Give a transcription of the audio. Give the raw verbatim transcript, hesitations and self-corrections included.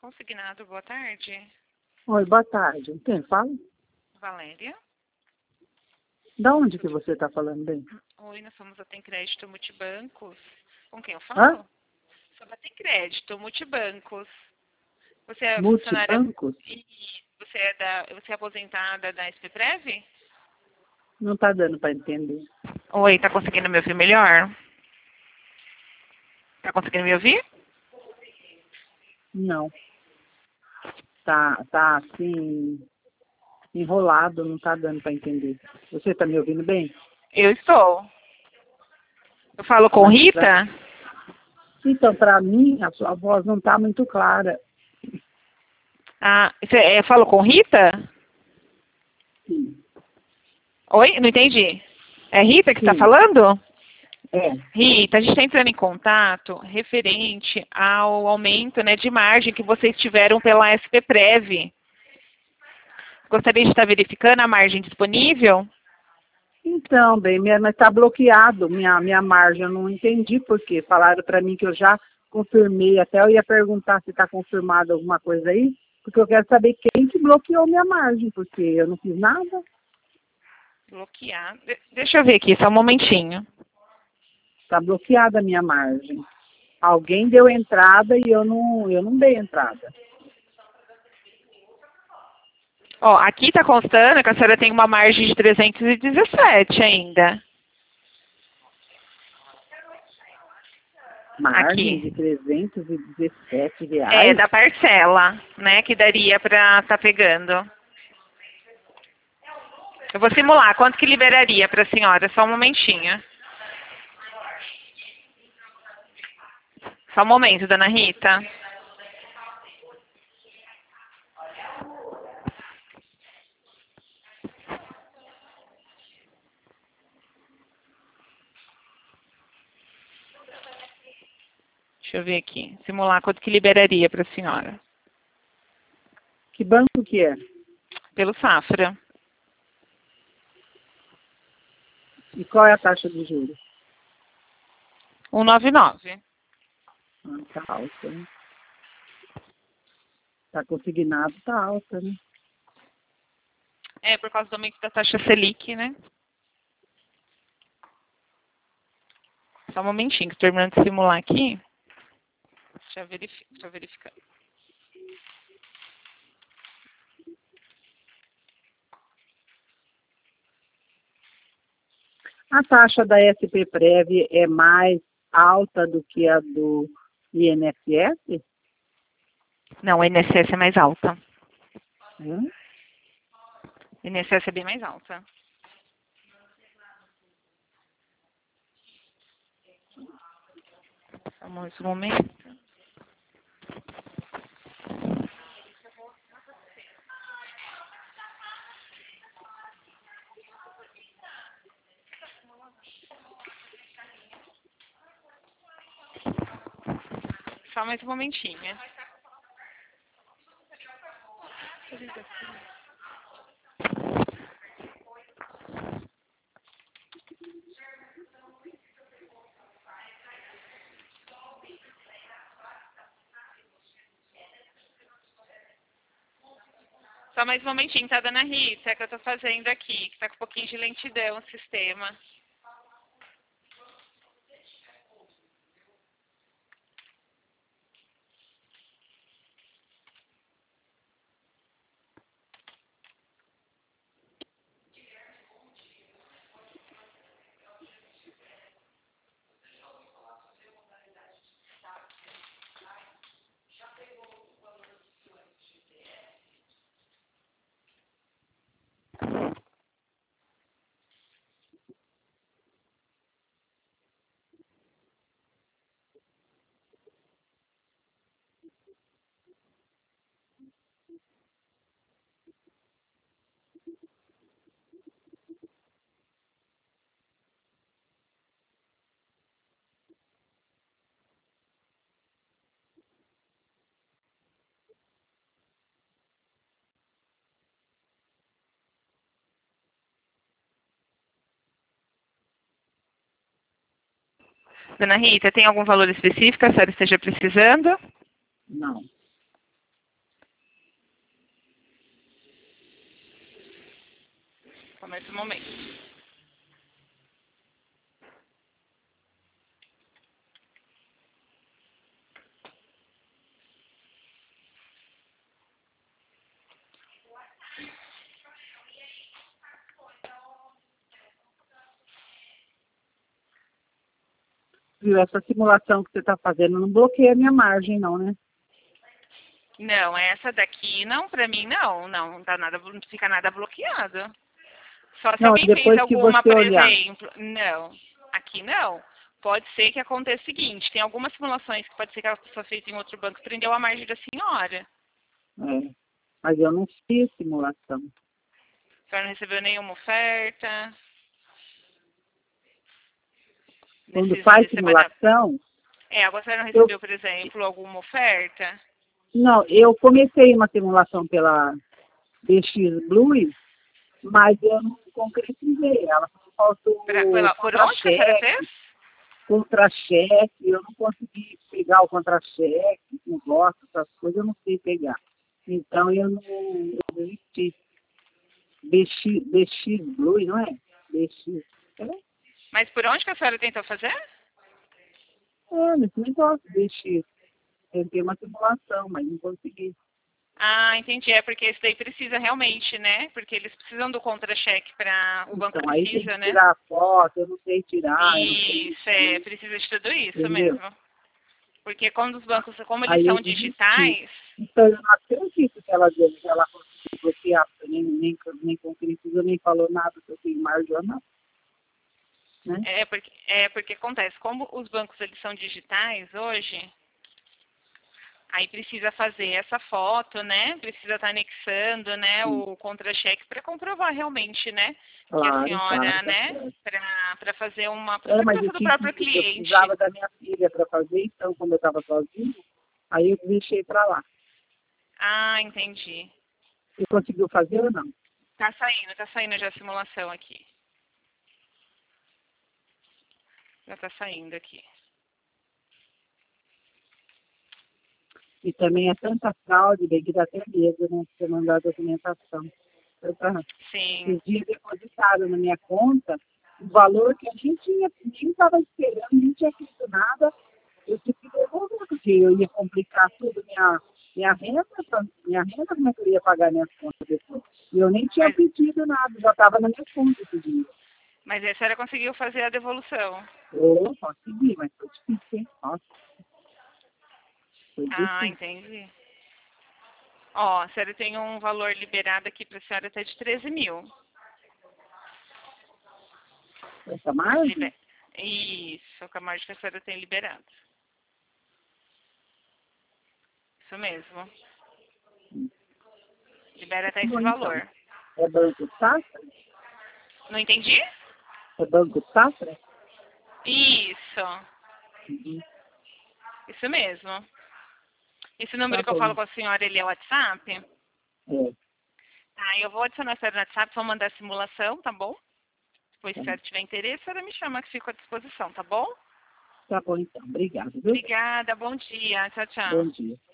Consignado, boa tarde. Oi, boa tarde. Quem fala? Valéria. Da onde que você está falando, bem? Oi, nós somos a Tem Crédito Multibancos. Com quem eu falo? Hã? Somos a Tem Crédito Multibancos. Você é funcionária... Multibancos? E você é, da... você é aposentada da S P Prev? Não está dando para entender. Oi, tá conseguindo me ouvir melhor? Tá conseguindo me ouvir? Não. Tá, tá assim, enrolado, não está dando para entender. Você está me ouvindo bem? Eu estou. Eu falo com Mas Rita? pra- Então, para mim, a sua voz não está muito clara. Ah, você é, falo com Rita? Sim. Oi, não entendi. É Rita que está Sim. falando? É. Rita, a gente está entrando em contato referente ao aumento, né, de margem que vocês tiveram pela S P Prev. Gostaria de estar verificando a margem disponível? Então, bem, minha, mas está bloqueado minha, minha margem. Eu não entendi por quê. Falaram para mim que eu já confirmei. Até eu ia perguntar se está confirmado alguma coisa aí, porque eu quero saber quem que bloqueou minha margem, porque eu não fiz nada. Bloquear. De- deixa eu ver aqui, só um momentinho. Está bloqueada a minha margem. Alguém deu entrada e eu não, eu não dei entrada. Ó, aqui está constando que a senhora tem uma margem de trezentos e dezessete ainda. Margem Aqui. de trezentos e dezessete É, reais? da parcela, né, que daria para estar pegando. Eu vou simular quanto que liberaria para a senhora, só um momentinho. Só um momento, dona Rita. Deixa eu ver aqui. Simular quanto que liberaria para a senhora. Que banco que é? Pelo Safra. E qual é a taxa de juros? cento e noventa e nove. Ah, tá alta, né? Tá consignado, tá alta, né? É, por causa do aumento da taxa Selic, né? Só um momentinho, que estou terminando de simular aqui. Deixa eu, verifi deixa eu verificar. A taxa da S P Prev é mais alta do que a do I N S S? Não, a I N S S é mais alta. Hã? A I N S S é bem mais alta. Vamos um momento. Só mais um momentinho. Só mais um momentinho, tá, dona Rita? É que eu tô fazendo aqui, que tá com um pouquinho de lentidão o sistema. Dona Rita, tem algum valor específico que a senhora esteja precisando? Não. Começa o momento. Viu, essa simulação que você está fazendo não bloqueia a minha margem, não, né? Não, essa daqui não, pra mim não, não, não tá nada, não fica nada bloqueado. Só se Não, alguém fez depois que alguma, você por olhar. exemplo, não, aqui não. Pode ser que aconteça o seguinte, tem algumas simulações que pode ser que a pessoa fez em outro banco e prendeu a margem da senhora. É, mas eu não fiz simulação. A senhora não recebeu nenhuma oferta. Quando Nesses faz dias de semana. simulação, É, agora a senhora não eu, recebeu, por exemplo, alguma oferta? não, eu comecei uma simulação pela D X Blue, mas eu não concretizei ela. Faltou Pra, pela, por onde que a senhora contra-cheque, fez? contra-cheque, eu não consegui pegar o contra-cheque, negócio, essas coisas eu não sei pegar. Então eu não eu desisti. D X, D X Blue, não é? D X. É, Mas por onde que a senhora tentou fazer? é nesse negócio, D X. Tentei uma simulação, mas não consegui. Ah, entendi. É porque esse daí precisa realmente, né? Porque eles precisam do contra-cheque para o banco Então, aí tem precisa, que né? tirar a foto, eu não sei tirar, eu não sei Isso, é, precisa de tudo isso entendeu? mesmo. Porque quando os bancos, como eles Aí eu são desisti. digitais, Então, eu não acredito que ela, que ela conseguiu bloquear, porque nem, nem, nem concretizou, nem falou nada que eu tenho margem ou não, né? é porque, é porque acontece, como os bancos eles são digitais hoje, aí precisa fazer essa foto, né? Precisa estar anexando, né, Sim, o contra-cheque para comprovar realmente, né, que a claro, claro, senhora, tá né, certo. para para fazer uma para É, mas eu, segurança do tinha próprio que, eu cliente. precisava da minha filha para fazer, então, quando eu estava sozinho, aí eu deixei para lá. Ah, entendi. Você conseguiu fazer ou não? Tá saindo, tá saindo já a simulação aqui. Já tá saindo aqui. E também é tanta fraude, bem, que dá até medo, né, de você mandar a documentação. Tanta, Sim. esses dias depositaram na minha conta o valor que a gente tinha, nem estava esperando, nem tinha feito nada. Eu tive que devolver, porque eu ia complicar tudo, minha, minha renda, minha renda, como é que eu ia pagar minhas contas depois? E eu nem tinha Mas, pedido nada, já estava na minha conta esse dinheiro. mas aí a senhora conseguiu fazer a devolução. Eu consegui, mas foi difícil, hein? Nossa, foi Ah, difícil. entendi. Ó, a senhora tem um valor liberado aqui para a senhora até de treze mil. Essa margem, Liber... Isso, com a margem que a senhora tem liberado. Isso mesmo. Libera até esse bom, então. valor. É Banco Safra? Não entendi? É Banco Safra? Isso. Uhum. Isso mesmo. Esse Tá número que eu bom. falo com a senhora, ele é o WhatsApp? É, Tá, eu vou adicionar a senhora no WhatsApp, vou mandar a simulação, tá bom? Depois, se a tá, senhora tiver interesse, a senhora me chama que fico à disposição, tá bom? tá bom então. Obrigado, viu? Obrigada, bom dia. Tchau, Bom tchau. dia.